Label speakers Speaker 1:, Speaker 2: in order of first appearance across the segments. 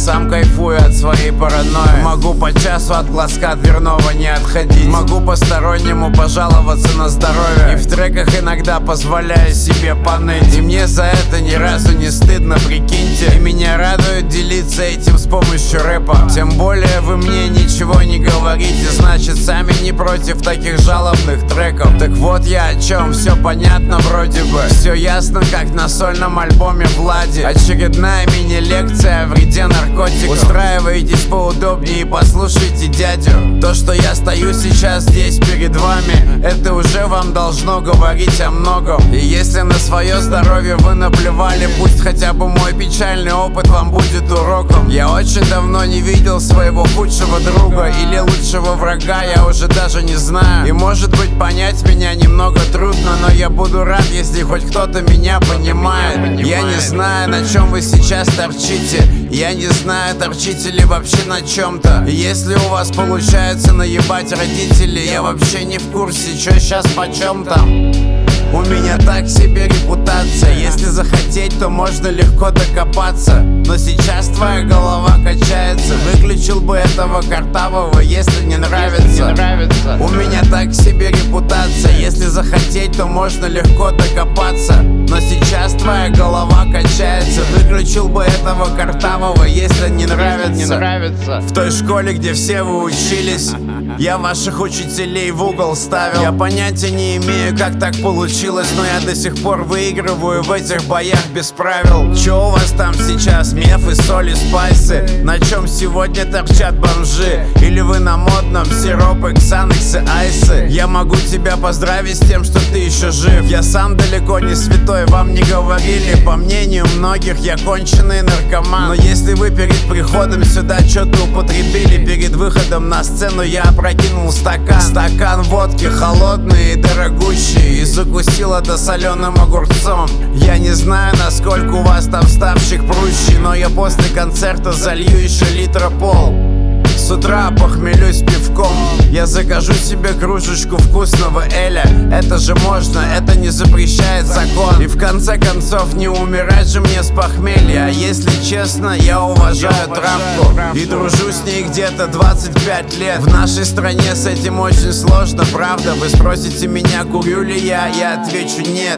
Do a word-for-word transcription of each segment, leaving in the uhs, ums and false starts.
Speaker 1: сам кайфую от своей паранойи. Могу по часу от глазка дверного не отходить. Могу постороннему пожаловаться на здоровье. И в треках иногда позволяю себе поныть. И мне за это ни разу не стыдно, прикиньте. И меня радует делиться этим с помощью рэпа. Тем более вы мне ничего не говорите, значит сами не против таких жалобных треков. Так вот я о чем, все понятно вроде бы. Все ясно, как на сольном альбоме Влади. Очередная мини-лекция о вреде наркотиков. Устраивайтесь поудобнее и послушайте дядю. То, что я стою сейчас здесь перед вами, это уже вам должно говорить о многом. И если на свое здоровье вы наплевали, пусть хотя бы мой печальный опыт вам будет уроком. Я очень давно не видел своего худшего друга или лучшего врага, я уже даже не знаю. И может быть понять меня немного трудно, но я буду рад, если хоть кто-то меня понимает. Я не знаю, на чем вы сейчас торчите, я не знаю, торчите ли вообще на чем-то. Если у вас получается наебать родителей, я вообще не в курсе, что сейчас почем там. У меня так себе репутация. Если захотеть, то можно легко докопаться. Но сейчас твоя голова качается. Выключил бы этого картавого, если не нравится. Не нравится. У меня так себе репутация. Если захотеть, то можно легко докопаться. Но сейчас твоя голова качается. Выключил бы этого картавого, если не нравится. Не нравится. В той школе, где все вы учились, я ваших учителей в угол ставил. Я понятия не имею, как так получилось, но я до сих пор выигрываю в этих боях без правил. Чё у вас там сейчас, мефы, соли, спайсы? На чем сегодня торчат бомжи? Или вы на модном сиропы, ксанексы, айсы? Я могу тебя поздравить с тем, что ты еще жив. Я сам далеко не святой, вам не говорили. По мнению многих, я конченый наркоман. Но если вы перед приходом сюда что-то употребили, перед выходом на сцену я опрокинул стакан. Стакан водки холодный и дорогущий, и закусил это соленым огурцом. Я не знаю, насколько у вас там ставщик прущий, но я после концерта залью еще литра пол. С утра похмелюсь пивком, я закажу себе кружечку вкусного эля. Это же можно, это не запрещает закон. И в конце концов не умирать же мне с похмелья. А если честно, я уважаю травку и дружу с ней где-то двадцать пять лет. В нашей стране с этим очень сложно, правда? Вы спросите меня, курю ли я, я отвечу нет.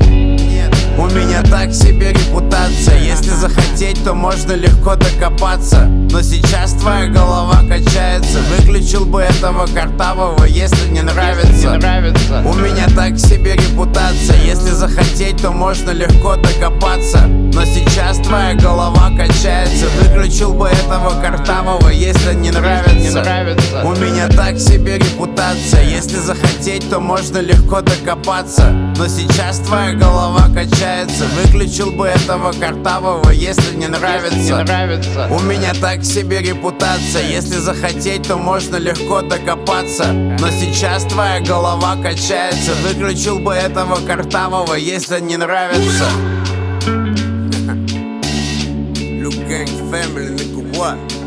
Speaker 1: У меня так себе репутация. Если захотеть, то можно легко докопаться. Но сейчас твоя голова качается. Выключил бы этого картавого, если не нравится. Не нравится. У меня так себе репутация. Если захотеть, то можно легко докопаться. Но сейчас твоя голова качается. Выключил бы этого картавого, если не нравится. Не нравится. У меня так себе репутация. Если захотеть, то можно легко докопаться. Но сейчас твоя голова качается. Выключил бы этого картавого, если не нравится. Не нравится. У меня так себе репутация. Если захотеть, то можно легко докопаться. Но сейчас твоя голова качается. Выключил бы этого картавого, если не нравится. Luke Gang Family, nigga, what?